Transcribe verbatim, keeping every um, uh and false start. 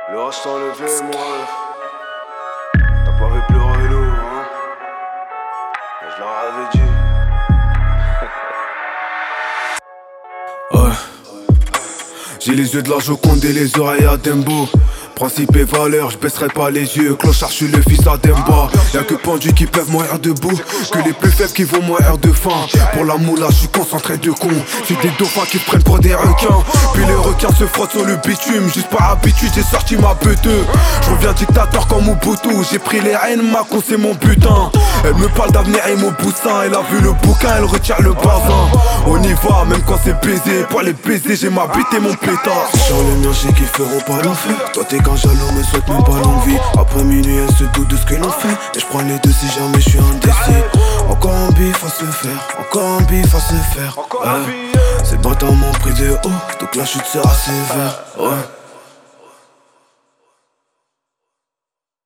Le reste s'en levé, moi. T'as pas vu pleurer l'eau, hein? Je leur avais dit. Ouais. J'ai les yeux de la Joconde et les oreilles à Dembo. Principe et valeur, je baisserai pas les yeux. Clochard, je suis le fils à Demba. Y'a que pendus qui peuvent mourir debout, que les plus faibles qui vont mourir de faim. Pour la moula, je suis concentré de cons. C'est des dauphins qui se prennent pour des requins. Puis les requins se frottent sur le bitume. Juste par habitude, j'ai sorti ma beuteux. Je reviens dictateur comme Mobutu. J'ai pris les rênes, ma con c'est mon butin. Elle me parle d'avenir et mon boussin. Elle a vu le bouquin, elle retire le bazin. On y va, même quand c'est baisé. Pour les baiser, j'ai ma bite et mon pétard. Sur les miens, je sais qu'ils feront pas l'enfer. Toi t'es qu'un jaloux, mais souhaite même pas longue vie. Après minuit, elle se doute de ce que l'on fait. Et je prends les deux si jamais je suis indécis. Encore un bif à se faire, encore un bif à se faire. Ouais. Ces bâtards m'ont pris de haut, donc la chute sera sévère. Ouais.